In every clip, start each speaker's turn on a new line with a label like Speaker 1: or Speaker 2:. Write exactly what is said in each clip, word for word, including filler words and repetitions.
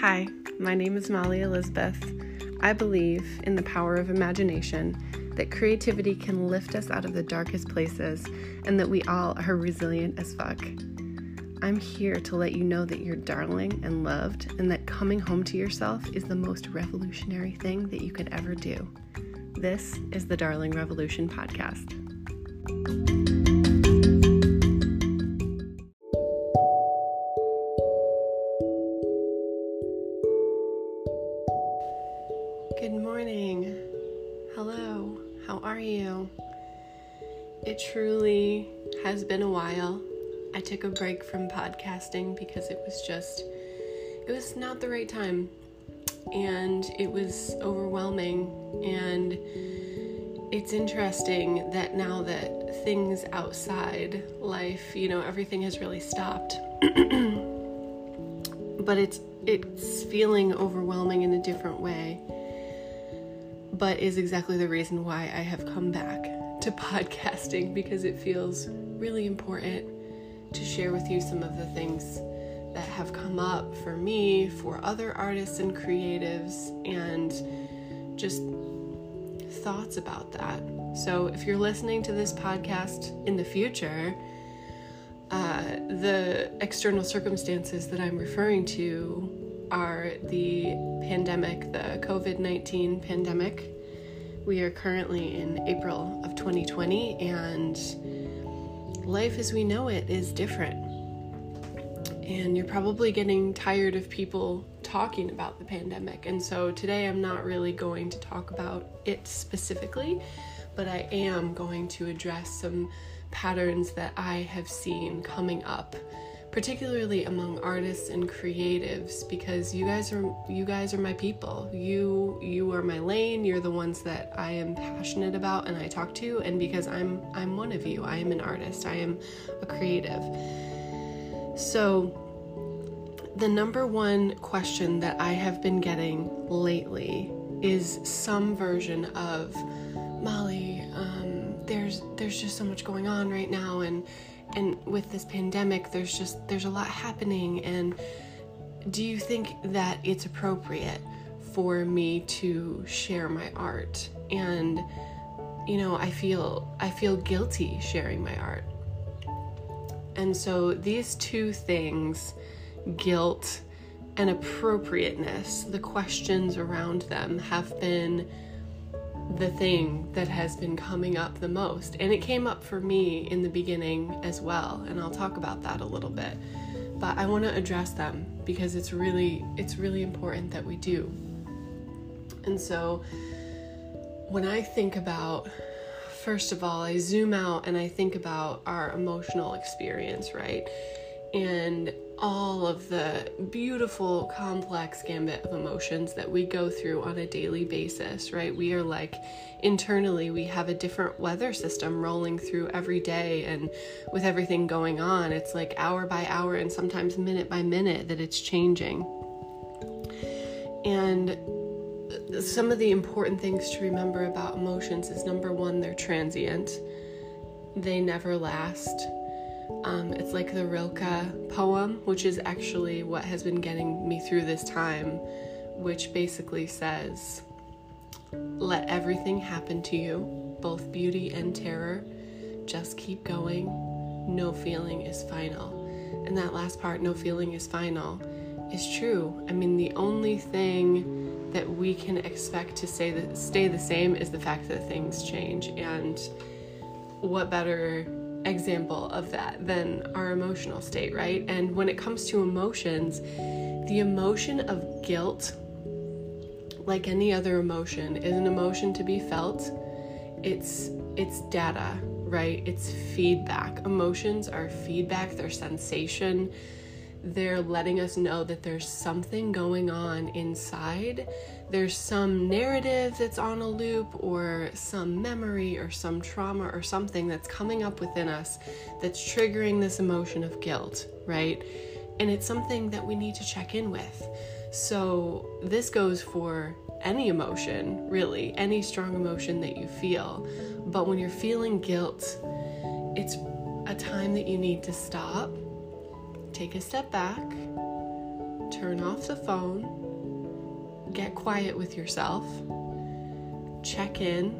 Speaker 1: Hi, my name is Molly Elizabeth. I believe in the power of imagination, that creativity can lift us out of the darkest places, and that we all are resilient as fuck. I'm here to let you know that you're darling and loved, and that coming home to yourself is the most revolutionary thing that you could ever do. This is the Darling Revolution podcast. Good morning. Hello. How are you? It truly has been a while. I took a break from podcasting because it was just, it was not the right time. And it was overwhelming. And it's interesting that now that things outside life, you know, everything has really stopped. But it's it's feeling overwhelming in a different way. But is exactly the reason why I have come back to podcasting, because it feels really important to share with you some of the things that have come up for me, for other artists and creatives, and just thoughts about that. So if you're listening to this podcast in the future, uh, the external circumstances that I'm referring to are the pandemic, the covid nineteen pandemic. We are currently in April of twenty twenty, and life as we know it is different. And you're probably getting tired of people talking about the pandemic. And so today I'm not really going to talk about it specifically, but I am going to address some patterns that I have seen coming up, particularly among artists and creatives, because you guys are you guys are my people. You you are my lane. You're the ones that I am passionate about and I talk to, and because I'm I'm one of you. I am an artist. I am a creative. So the number one question that I have been getting lately is some version of, Molly, um, there's there's just so much going on right now, and And with this pandemic, there's just, there's a lot happening. And do you think that it's appropriate for me to share my art? And, you know, I feel, I feel guilty sharing my art. And so these two things, guilt and appropriateness, the questions around them have been the thing that has been coming up the most. And it came up for me in the beginning as well, and I'll talk about that a little bit. But I want to address them because it's really it's really important that we do. And so when I think about, first of all, I zoom out and I think about our emotional experience, right? And all of the beautiful, complex gambit of emotions that we go through on a daily basis, right? We are like, internally, we have a different weather system rolling through every day, and with everything going on, it's like hour by hour and sometimes minute by minute that it's changing. And some of the important things to remember about emotions is, number one, they're transient. They never last. Um, it's like the Rilke poem, which is actually what has been getting me through this time, which basically says, let everything happen to you, both beauty and terror. Just keep going. No feeling is final. And that last part, no feeling is final, is true. I mean, the only thing that we can expect to stay the, stay the same is the fact that things change. And what better example of that than our emotional state, right? And when it comes to emotions, the emotion of guilt, like any other emotion, is an emotion to be felt. It's it's data, right? It's feedback. Emotions are feedback, they're sensation. They're letting us know that there's something going on inside. There's some narrative that's on a loop, or some memory or some trauma or something that's coming up within us that's triggering this emotion of guilt, right? And it's something that we need to check in with. So this goes for any emotion, really, any strong emotion that you feel. But when you're feeling guilt, it's a time that you need to stop, take a step back, turn off the phone, get quiet with yourself, check in,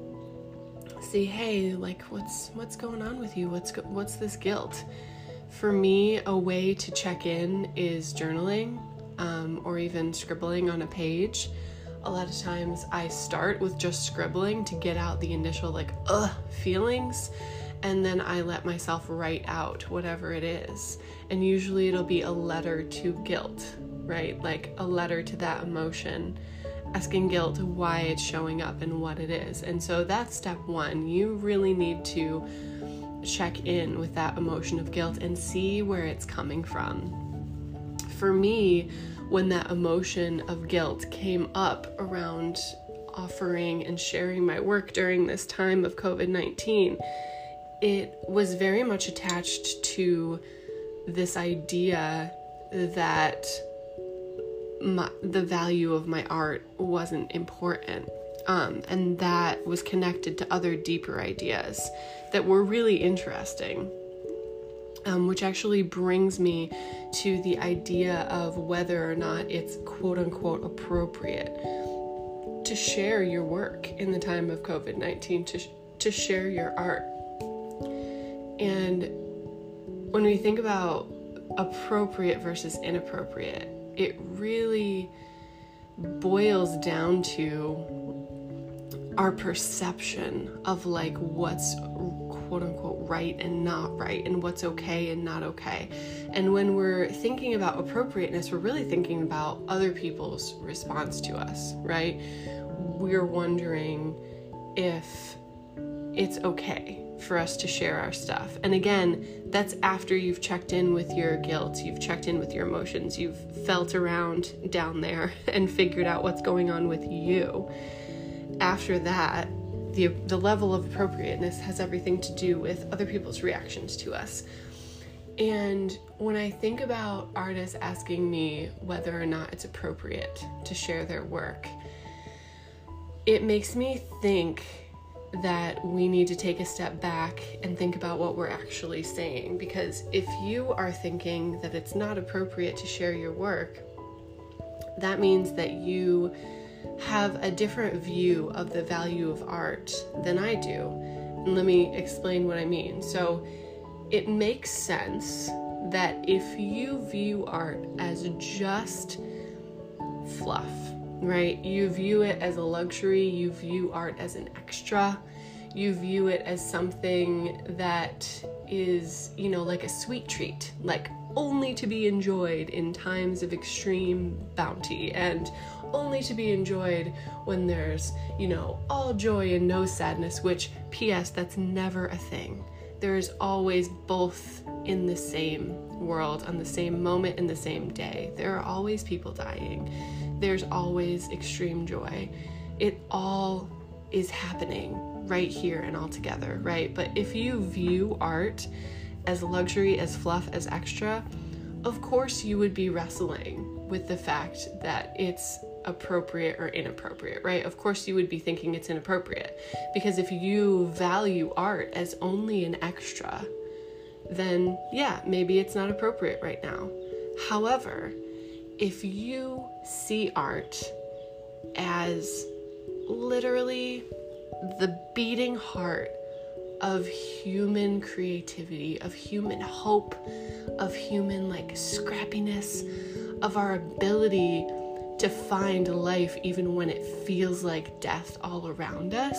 Speaker 1: see, hey, like, what's what's going on with you? What's go- what's this guilt? For me, a way to check in is journaling, um, or even scribbling on a page. A lot of times I start with just scribbling to get out the initial like, ugh, feelings, and then I let myself write out whatever it is. And usually it'll be a letter to guilt, right? Like a letter to that emotion, asking guilt why it's showing up and what it is. And so that's step one. You really need to check in with that emotion of guilt and see where it's coming from. For me, when that emotion of guilt came up around offering and sharing my work during this time of covid nineteen, it was very much attached to this idea that my, the value of my art wasn't important. Um, and that was connected to other deeper ideas that were really interesting, um, which actually brings me to the idea of whether or not it's quote unquote appropriate to share your work in the time of covid nineteen, to, sh- to share your art. And when we think about appropriate versus inappropriate, it really boils down to our perception of like what's quote unquote right and not right, and what's okay and not okay. And when we're thinking about appropriateness, we're really thinking about other people's response to us, right? We're wondering if it's okay for us to share our stuff. And again, that's after you've checked in with your guilt, you've checked in with your emotions, you've felt around down there and figured out what's going on with you. After that, the the level of appropriateness has everything to do with other people's reactions to us. And when I think about artists asking me whether or not it's appropriate to share their work, it makes me think that we need to take a step back and think about what we're actually saying. Because if you are thinking that it's not appropriate to share your work, that means that you have a different view of the value of art than I do. And let me explain what I mean. So it makes sense that if you view art as just fluff, right? You view it as a luxury, you view art as an extra, you view it as something that is, you know, like a sweet treat, like only to be enjoyed in times of extreme bounty, and only to be enjoyed when there's, you know, all joy and no sadness, which, P S, that's never a thing. There is always both in the same world, on the same moment, in the same day. There are always people dying. There's always extreme joy. It all is happening right here and all together, right? But if you view art as luxury, as fluff, as extra, of course you would be wrestling with the fact that it's appropriate or inappropriate, right? Of course you would be thinking it's inappropriate, because if you value art as only an extra, then yeah, maybe it's not appropriate right now. However, if you see art as literally the beating heart of human creativity, of human hope, of human like scrappiness, of our ability to find life even when it feels like death all around us.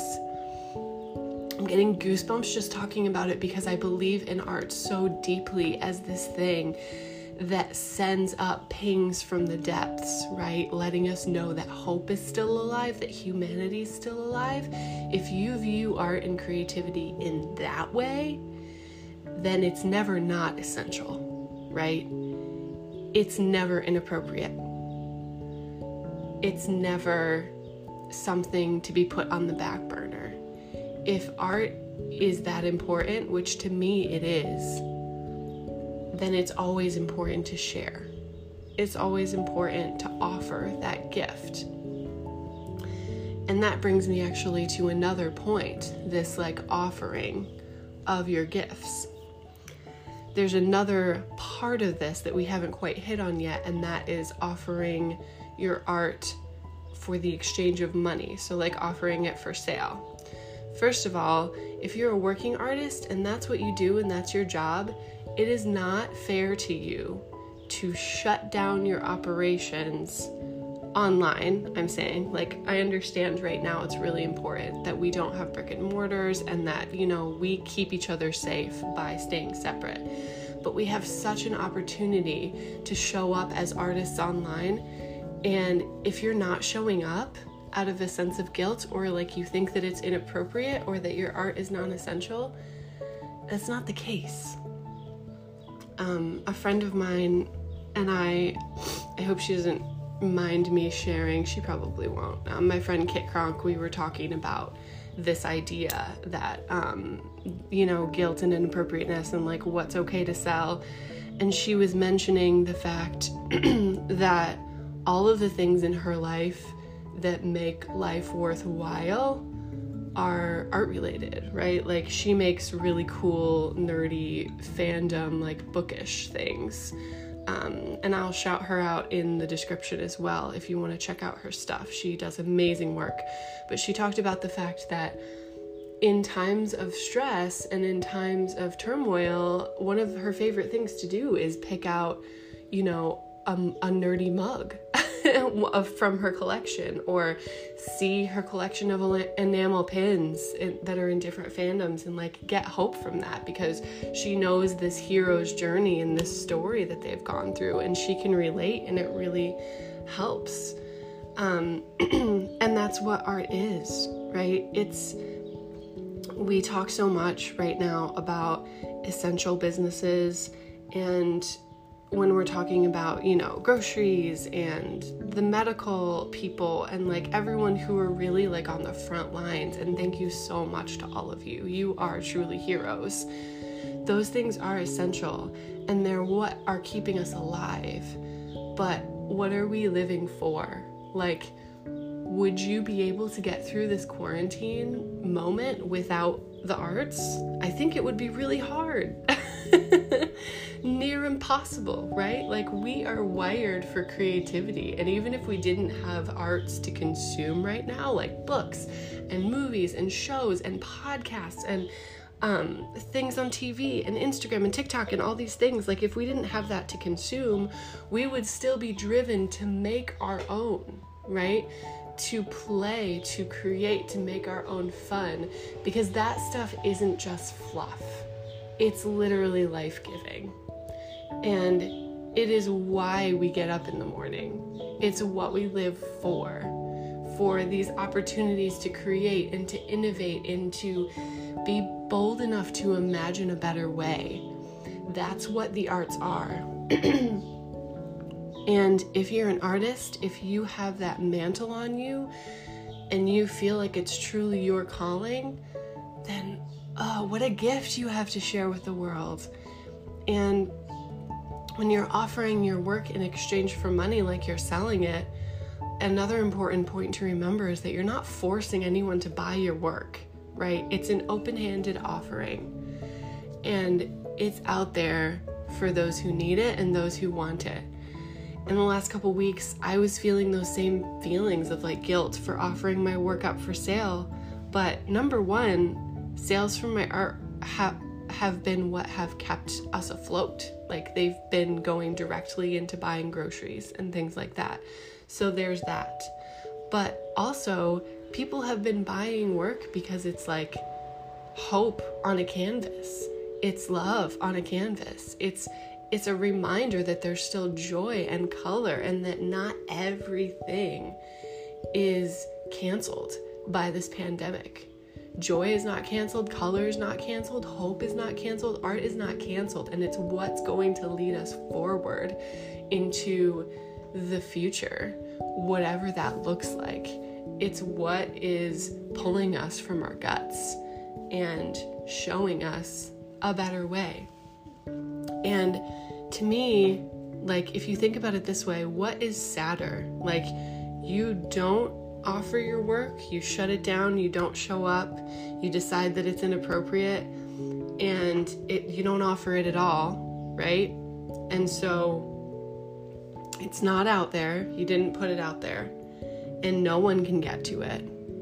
Speaker 1: I'm getting goosebumps just talking about it, because I believe in art so deeply as this thing that sends up pings from the depths, right? Letting us know that hope is still alive, that humanity is still alive. If you view art and creativity in that way, then it's never not essential, right? It's never inappropriate. It's never something to be put on the back burner. If art is that important, which to me it is, then it's always important to share. It's always important to offer that gift. And that brings me actually to another point, this like offering of your gifts. there's another part of this that we haven't quite hit on yet, and that is offering your art for the exchange of money. So like offering it for sale. First of all, if you're a working artist and that's what you do and that's your job, it is not fair to you to shut down your operations online. I'm saying, like, I understand right now it's really important that we don't have brick and mortars and that, you know, we keep each other safe by staying separate. But we have such an opportunity to show up as artists online. And if you're not showing up out of a sense of guilt, or like you think that it's inappropriate or that your art is non-essential, that's not the case. Um, a friend of mine and I, I hope she doesn't mind me sharing, she probably won't. Um, my friend Kit Kronk, we were talking about this idea that, um, you know, guilt and inappropriateness and like what's okay to sell. And she was mentioning the fact that all of the things in her life that make life worthwhile are art related, right? Like she makes really cool, nerdy fandom, like bookish things. Um, and I'll shout her out in the description as well if you want to check out her stuff. She does amazing work. But she talked about the fact that in times of stress and in times of turmoil, one of her favorite things to do is pick out, you know, a, a nerdy mug from her collection, or see her collection of enamel pins in, that are in different fandoms, and like get hope from that, because she knows this hero's journey and this story that they've gone through, and she can relate, and it really helps. Um, and that's what art is, right? It's, we talk so much right now about essential businesses, and when we're talking about, you know, groceries and the medical people and like everyone who are really like on the front lines, and thank you so much to all of you. You are truly heroes. Those things are essential and they're what are keeping us alive. But what are we living for? Like, would you be able to get through this quarantine moment without the arts? I think it would be really hard. Near impossible, right? Like, we are wired for creativity, and even if we didn't have arts to consume right now, like books and movies and shows and podcasts and um, things on T V and Instagram and TikTok and all these things, like if we didn't have that to consume, we would still be driven to make our own, right? To play, to create, to make our own fun, because that stuff isn't just fluff. It's literally life-giving. And it is why we get up in the morning. It's what we live for, for these opportunities to create and to innovate and to be bold enough to imagine a better way. That's what the arts are. And if you're an artist, if you have that mantle on you and you feel like it's truly your calling, then oh, what a gift you have to share with the world. And when you're offering your work in exchange for money, like you're selling it, another important point to remember is that you're not forcing anyone to buy your work, right? It's an open-handed offering, and it's out there for those who need it and those who want it. In the last couple weeks, I was feeling those same feelings of like guilt for offering my work up for sale. But number one, sales from my art have have been what have kept us afloat. Like, they've been going directly into buying groceries and things like that. So there's that. But also, people have been buying work because it's like hope on a canvas. It's love on a canvas. It's it's a reminder that there's still joy and color, and that not everything is canceled by this pandemic. Joy is not canceled, color is not canceled, hope is not canceled, art is not canceled, and it's what's going to lead us forward into the future, whatever that looks like. It's what is pulling us from our guts and showing us a better way. And to me, like, if you think about it this way, what is sadder? Like, you don't offer your work, you shut it down, you don't show up, you decide that it's inappropriate, and it you don't offer it at all, right? And so it's not out there. You didn't put it out there, and no one can get to it.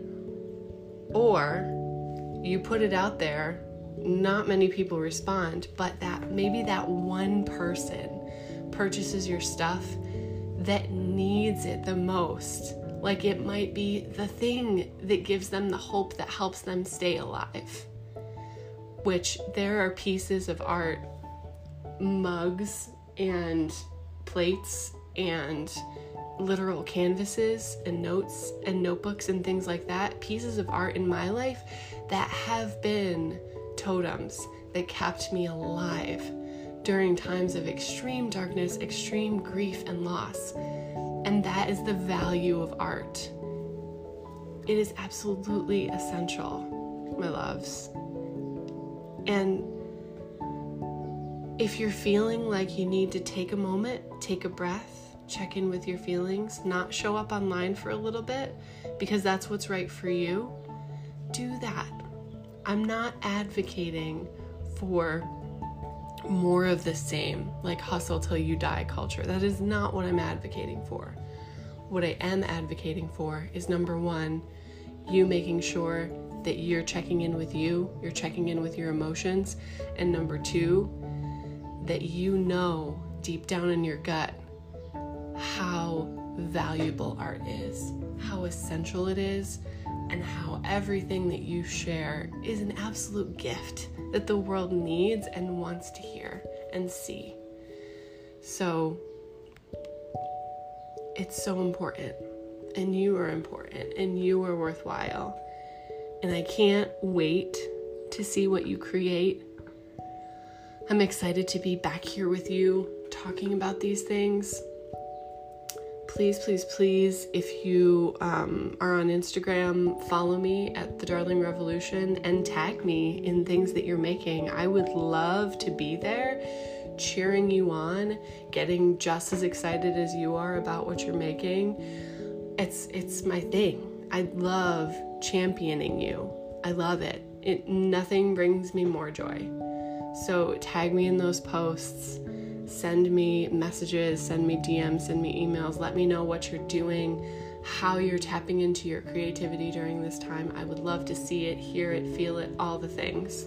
Speaker 1: Or you put it out there, not many people respond, but that maybe that one person purchases your stuff that needs it the most. Like it might be the thing that gives them the hope that helps them stay alive. Which there are pieces of art, mugs and plates and literal canvases and notes and notebooks and things like that, pieces of art in my life that have been totems that kept me alive during times of extreme darkness, extreme grief and loss. And that is the value of art. It is absolutely essential, my loves. And if you're feeling like you need to take a moment, take a breath, check in with your feelings, not show up online for a little bit because that's what's right for you, do that. I'm not advocating for more of the same, like hustle till you die culture. That is not what I'm advocating for. What I am advocating for is, number one, you making sure that you're checking in with you, you're checking in with your emotions, and number two, that you know deep down in your gut how valuable art is, how essential it is, and how everything that you share is an absolute gift that the world needs and wants to hear and see. So it's so important, and you are important, and you are worthwhile. And I can't wait to see what you create. I'm excited to be back here with you talking about these things. Please, please, please, if you um, are on Instagram, follow me at The Darling Revolution and tag me in things that you're making. I would love to be there, cheering you on, getting just as excited as you are about what you're making. It's it's my thing. I love championing you. I love it. It nothing brings me more joy. So tag me in those posts. Send me messages, send me D Ms, send me emails. Let me know what you're doing, how you're tapping into your creativity during this time. I would love to see it, hear it, feel it, all the things.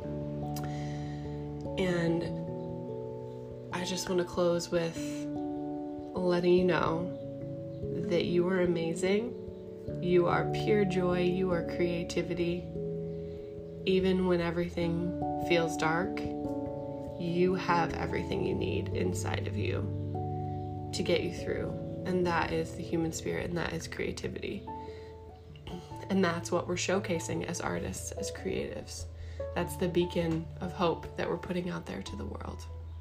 Speaker 1: And I just want to close with letting you know that you are amazing. You are pure joy. You are creativity. Even when everything feels dark, you have everything you need inside of you to get you through. And that is the human spirit, and that is creativity. And that's what we're showcasing as artists, as creatives. That's the beacon of hope that we're putting out there to the world.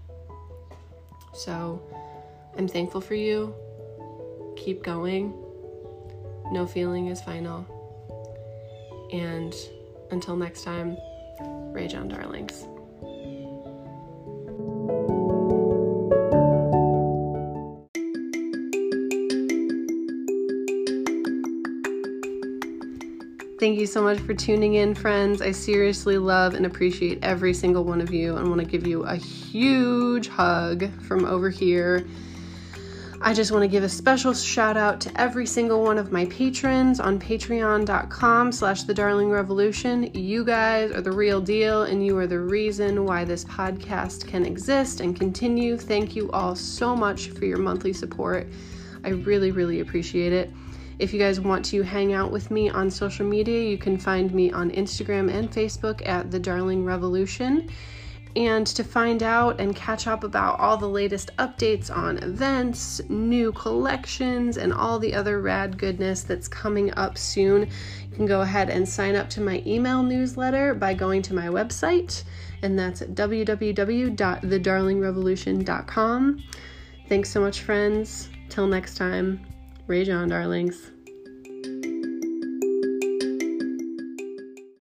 Speaker 1: So I'm thankful for you. Keep going. No feeling is final. And until next time, Rage on, darlings. Thank you so much for tuning in, friends. I seriously love and appreciate every single one of you and want to give you a huge hug from over here. I just want to give a special shout out to every single one of my patrons on patreon.com slash the Darling Revolution. You guys are the real deal, and you are the reason why this podcast can exist and continue. Thank you all so much for your monthly support. I really, really appreciate it. If you guys want to hang out with me on social media, you can find me on Instagram and Facebook at The Darling Revolution. And to find out and catch up about all the latest updates on events, new collections, and all the other rad goodness that's coming up soon, you can go ahead and sign up to my email newsletter by going to my website, and that's at w w w dot the darling revolution dot com. Thanks so much, friends. Till next time, rage on, darlings.